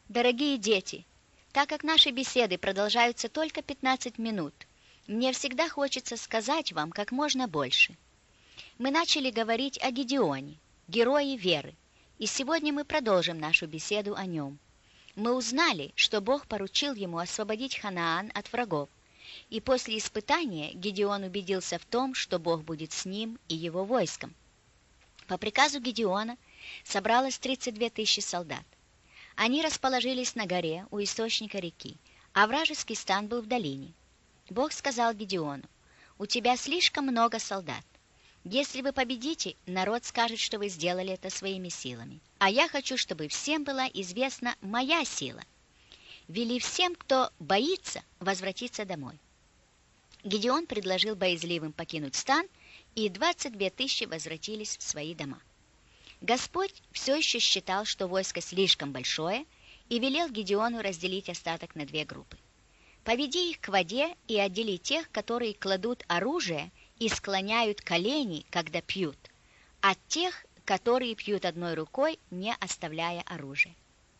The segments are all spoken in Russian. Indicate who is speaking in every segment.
Speaker 1: Дорогие дети, так как наши беседы продолжаются только 15 минут, мне всегда хочется сказать вам как можно больше. Мы начали говорить о Гедеоне, герое веры, и сегодня мы продолжим нашу беседу о нем. Мы узнали, что Бог поручил ему освободить Ханаан от врагов, и после испытания Гедеон убедился в том, что Бог будет с ним и его войском. По приказу Гедеона собралось 32 тысячи солдат. Они расположились на горе у источника реки, а вражеский стан был в долине. Бог сказал Гедеону: «У тебя слишком много солдат. Если вы победите, народ скажет, что вы сделали это своими силами. А я хочу, чтобы всем была известна моя сила. Вели всем, кто боится, возвратиться домой». Гедеон предложил боязливым покинуть стан, и 22 тысячи возвратились в свои дома. Господь все еще считал, что войско слишком большое, и велел Гедеону разделить остаток на 2 группы. «Поведи их к воде и отдели тех, которые кладут оружие и склоняют колени, когда пьют, от тех, которые пьют одной рукой, не оставляя оружие».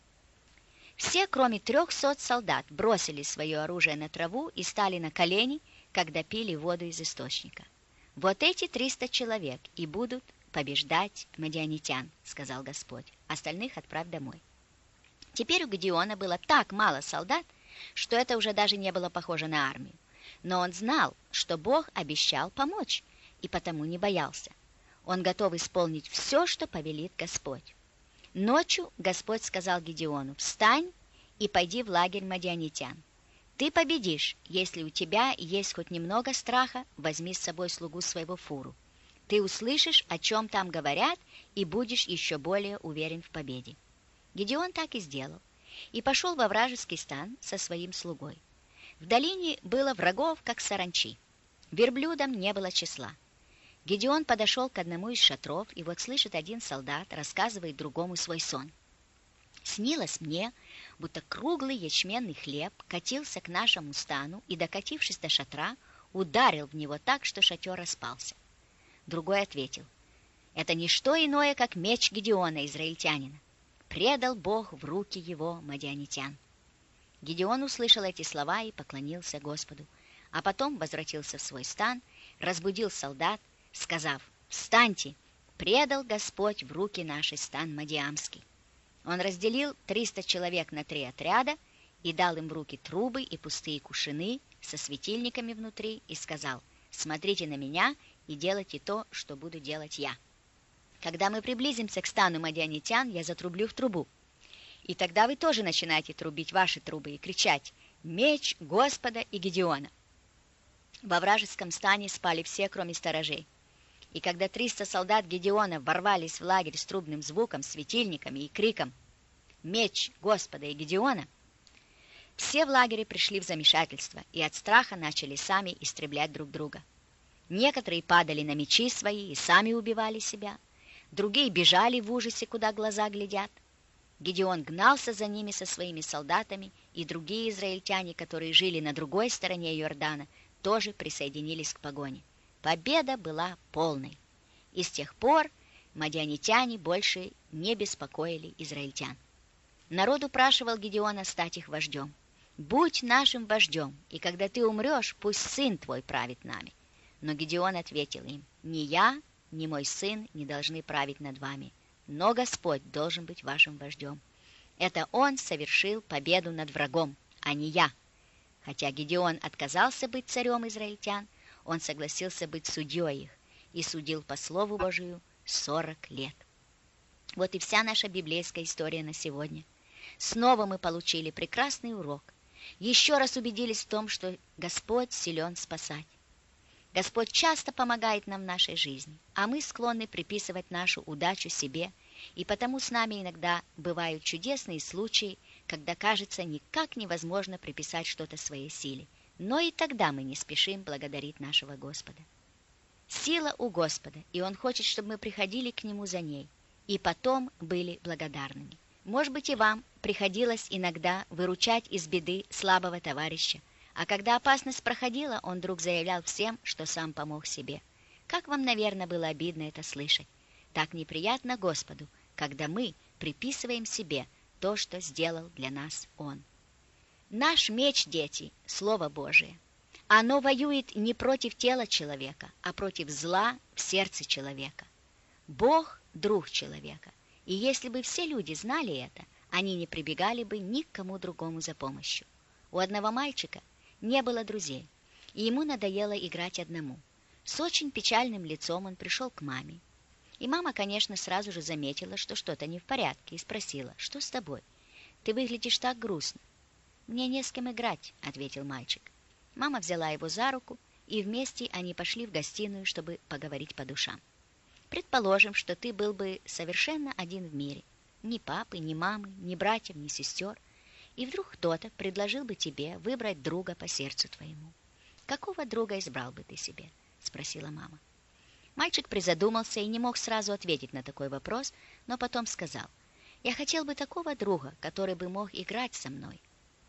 Speaker 1: Все, кроме 300 солдат, бросили свое оружие на траву и стали на колени, когда пили воду из источника. «Вот эти 300 человек и будут побеждать мадианитян», — сказал Господь. «Остальных отправь домой». Теперь у Гедеона было так мало солдат, что это уже даже не было похоже на армию. Но он знал, что Бог обещал помочь, и потому не боялся. Он готов исполнить все, что повелит Господь. Ночью Господь сказал Гедеону: «Встань и пойди в лагерь мадианитян. Ты победишь, если у тебя есть хоть немного страха, возьми с собой слугу своего Фуру. Ты услышишь, о чем там говорят, и будешь еще более уверен в победе». Гедеон так и сделал, и пошел во вражеский стан со своим слугой. В долине было врагов, как саранчи. Верблюдам не было числа. Гедеон подошел к одному из шатров, и вот слышит один солдат, рассказывает другому свой сон. «Снилось мне, будто круглый ячменный хлеб катился к нашему стану и, докатившись до шатра, ударил в него так, что шатер распался». Другой ответил: «Это не что иное, как меч Гедеона, израильтянина. Предал Бог в руки его мадианитян». Гедеон услышал эти слова и поклонился Господу, а потом возвратился в свой стан, разбудил солдат, сказав: «Встаньте, предал Господь в руки наши стан мадиамский». Он разделил 300 человек на 3 отряда и дал им в руки трубы и пустые кувшины со светильниками внутри и сказал: «Смотрите на меня и делайте то, что буду делать я. Когда мы приблизимся к стану мадианитян, я затрублю в трубу. И тогда вы тоже начинаете трубить ваши трубы и кричать: „Меч Господа и Гедеона!“» Во вражеском стане спали все, кроме сторожей. И когда 300 солдат Гедеона ворвались в лагерь с трубным звуком, светильниками и криком «Меч Господа и Гедеона!», все в лагере пришли в замешательство и от страха начали сами истреблять друг друга. Некоторые падали на мечи свои и сами убивали себя, другие бежали в ужасе, куда глаза глядят. Гедеон гнался за ними со своими солдатами, и другие израильтяне, которые жили на другой стороне Иордана, тоже присоединились к погоне. Победа была полной, и с тех пор мадианитяне больше не беспокоили израильтян. Народ упрашивал Гедеона стать их вождем. «Будь нашим вождем, и когда ты умрешь, пусть сын твой правит нами». Но Гедеон ответил им: «Ни я, ни мой сын не должны править над вами, но Господь должен быть вашим вождем. Это Он совершил победу над врагом, а не я». Хотя Гедеон отказался быть царем израильтян, он согласился быть судьей их и судил по Слову Божию 40 лет. Вот и вся наша библейская история на сегодня. Снова мы получили прекрасный урок. Еще раз убедились в том, что Господь силен спасать. Господь часто помогает нам в нашей жизни, а мы склонны приписывать нашу удачу себе, и потому с нами иногда бывают чудесные случаи, когда кажется, никак невозможно приписать что-то своей силе. Но и тогда мы не спешим благодарить нашего Господа. Сила у Господа, и Он хочет, чтобы мы приходили к Нему за ней, и потом были благодарными. Может быть, и вам приходилось иногда выручать из беды слабого товарища, а когда опасность проходила, он вдруг заявлял всем, что сам помог себе. Как вам, наверное, было обидно это слышать. Так неприятно Господу, когда мы приписываем себе то, что сделал для нас Он. Наш меч, дети, Слово Божие. Оно воюет не против тела человека, а против зла в сердце человека. Бог – друг человека. И если бы все люди знали это, они не прибегали бы ни к кому другому за помощью. У одного мальчика не было друзей, и ему надоело играть одному. С очень печальным лицом он пришел к маме. И мама, конечно, сразу же заметила, что что-то не в порядке, и спросила: «Что с тобой? Ты выглядишь так грустно». «Мне не с кем играть», — ответил мальчик. Мама взяла его за руку, и вместе они пошли в гостиную, чтобы поговорить по душам. «Предположим, что ты был бы совершенно один в мире. Ни папы, ни мамы, ни братьев, ни сестер. И вдруг кто-то предложил бы тебе выбрать друга по сердцу твоему. Какого друга избрал бы ты себе?» — спросила мама. Мальчик призадумался и не мог сразу ответить на такой вопрос, но потом сказал: «Я хотел бы такого друга, который бы мог играть со мной».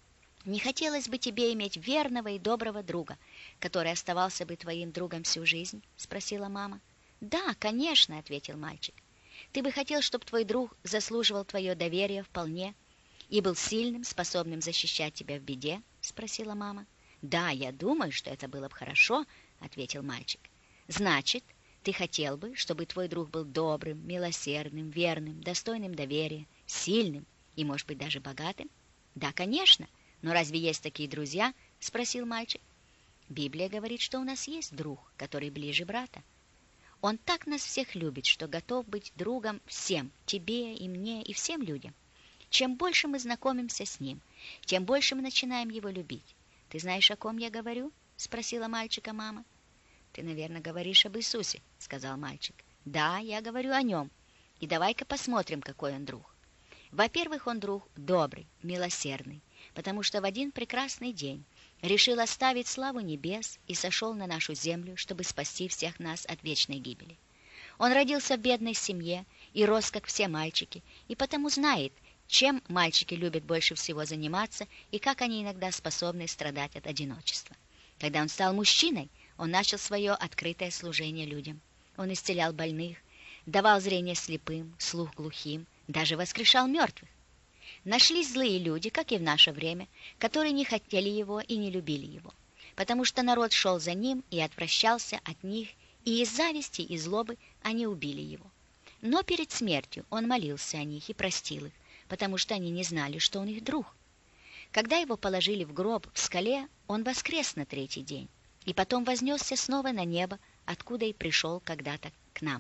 Speaker 1: «Не хотелось бы тебе иметь верного и доброго друга, который оставался бы твоим другом всю жизнь?» — спросила мама. «Да, конечно», — ответил мальчик. «Ты бы хотел, чтобы твой друг заслуживал твое доверие вполне и был сильным, способным защищать тебя в беде?» — спросила мама. «Да, я думаю, что это было бы хорошо», — ответил мальчик. «Значит, ты хотел бы, чтобы твой друг был добрым, милосердным, верным, достойным доверия, сильным и, может быть, даже богатым?» «Да, конечно. Но разве есть такие друзья?» — спросил мальчик. «Библия говорит, что у нас есть друг, который ближе брата. Он так нас всех любит, что готов быть другом всем, тебе и мне, и всем людям. Чем больше мы знакомимся с ним, тем больше мы начинаем его любить. Ты знаешь, о ком я говорю?» — спросила мальчика мама. «Ты, наверное, говоришь об Иисусе», — сказал мальчик. «Да, я говорю о нем. И давай-ка посмотрим, какой он друг. Во-первых, он друг добрый, милосердный, потому что в один прекрасный день решил оставить славу небес и сошел на нашу землю, чтобы спасти всех нас от вечной гибели. Он родился в бедной семье и рос, как все мальчики, и потому знает, чем мальчики любят больше всего заниматься и как они иногда способны страдать от одиночества. Когда он стал мужчиной, он начал свое открытое служение людям. Он исцелял больных, давал зрение слепым, слух глухим, даже воскрешал мертвых. Нашлись злые люди, как и в наше время, которые не хотели его и не любили его, потому что народ шел за ним и отвращался от них, и из зависти и злобы они убили его. Но перед смертью он молился о них и простил их, потому что они не знали, что он их друг. Когда его положили в гроб в скале, он воскрес на третий день, и потом вознесся снова на небо, откуда и пришел когда-то к нам.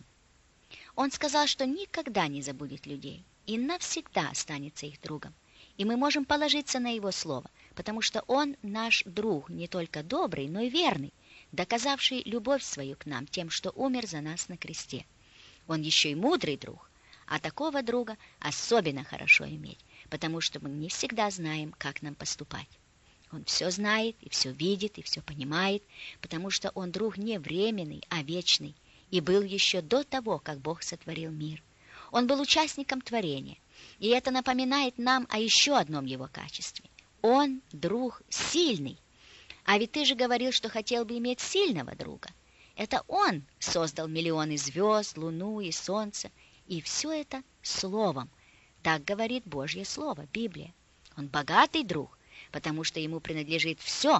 Speaker 1: Он сказал, что никогда не забудет людей и навсегда останется их другом. И мы можем положиться на его слово, потому что он наш друг, не только добрый, но и верный, доказавший любовь свою к нам тем, что умер за нас на кресте. Он еще и мудрый друг, а такого друга особенно хорошо иметь, потому что мы не всегда знаем, как нам поступать. Он все знает и все видит и все понимает, потому что он друг не временный, а вечный, и был еще до того, как Бог сотворил мир. Он был участником творения, и это напоминает нам о еще одном его качестве. Он друг сильный. А ведь ты же говорил, что хотел бы иметь сильного друга. Это он создал миллионы звезд, луну и солнце, и все это словом. Так говорит Божье Слово, Библия. Он богатый друг, потому что ему принадлежит все,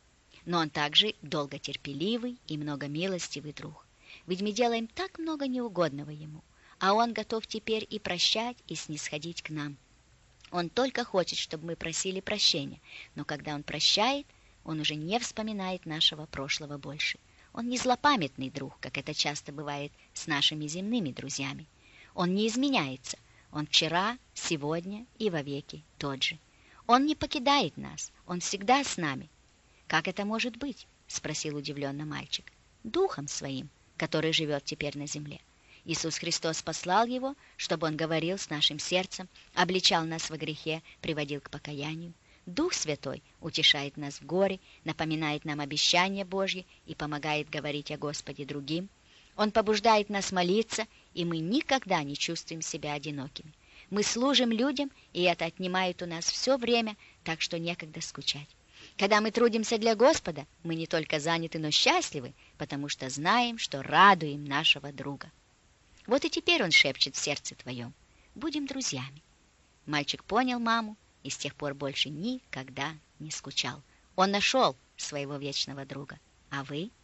Speaker 1: но он также долготерпеливый и многомилостивый друг. Ведь мы делаем так много неугодного ему, а он готов теперь и прощать, и снисходить к нам. Он только хочет, чтобы мы просили прощения, но когда он прощает, он уже не вспоминает нашего прошлого больше. Он не злопамятный друг, как это часто бывает с нашими земными друзьями. Он не изменяется. Он вчера, сегодня и вовеки тот же. Он не покидает нас. Он всегда с нами. «Как это может быть?» — спросил удивленно мальчик. «Духом своим, который живет теперь на земле. Иисус Христос послал его, чтобы он говорил с нашим сердцем, обличал нас во грехе, приводил к покаянию. Дух Святой утешает нас в горе, напоминает нам обещания Божьи и помогает говорить о Господе другим. Он побуждает нас молиться, и мы никогда не чувствуем себя одинокими. Мы служим людям, и это отнимает у нас все время, так что некогда скучать. Когда мы трудимся для Господа, мы не только заняты, но счастливы, потому что знаем, что радуем нашего друга. Вот и теперь он шепчет в сердце твоем: будем друзьями. Мальчик понял маму и с тех пор больше никогда не скучал. Он нашел своего вечного друга. А вы?